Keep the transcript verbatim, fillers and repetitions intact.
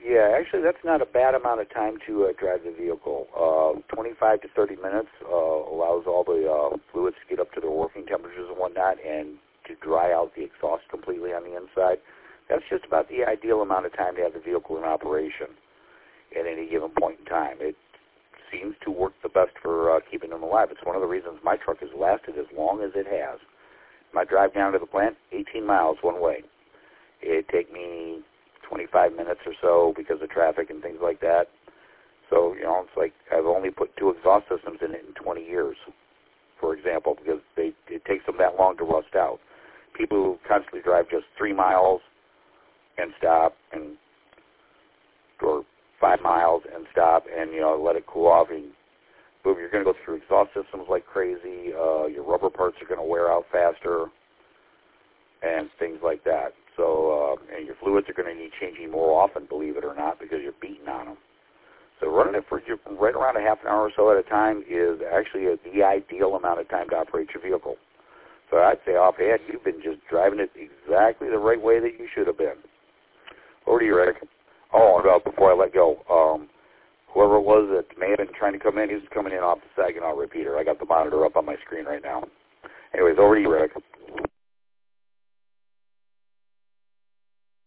Yeah, actually, that's not a bad amount of time to uh, drive the vehicle. Uh, twenty-five to thirty minutes uh, allows all the uh, fluids to get up to their working temperatures and whatnot, and to dry out the exhaust completely on the inside. That's just about the ideal amount of time to have the vehicle in operation at any given point in time. It seems to work the best for uh, keeping them alive. It's one of the reasons my truck has lasted as long as it has. My drive down to the plant, eighteen miles one way. It'd take me twenty-five minutes or so because of traffic and things like that. So, you know, it's like I've only put two exhaust systems in it in twenty years, for example, because they, it takes them that long to rust out. People who constantly drive just three miles and stop, and or five miles and stop, and, you know, let it cool off, and boom, you're going to go through exhaust systems like crazy. Uh, your rubber parts are going to wear out faster and things like that. So uh, and your fluids are going to need changing more often, believe it or not, because you're beating on them. So running it for right around a half an hour or so at a time is actually a, the ideal amount of time to operate your vehicle. So I'd say offhand, you've been just driving it exactly the right way that you should have been. Over to you, Rick. Oh, and uh, before I let go, um, whoever it was that may have been trying to come in, he was coming in off the Saginaw repeater. I got the monitor up on my screen right now. Anyways, over to you, Rick.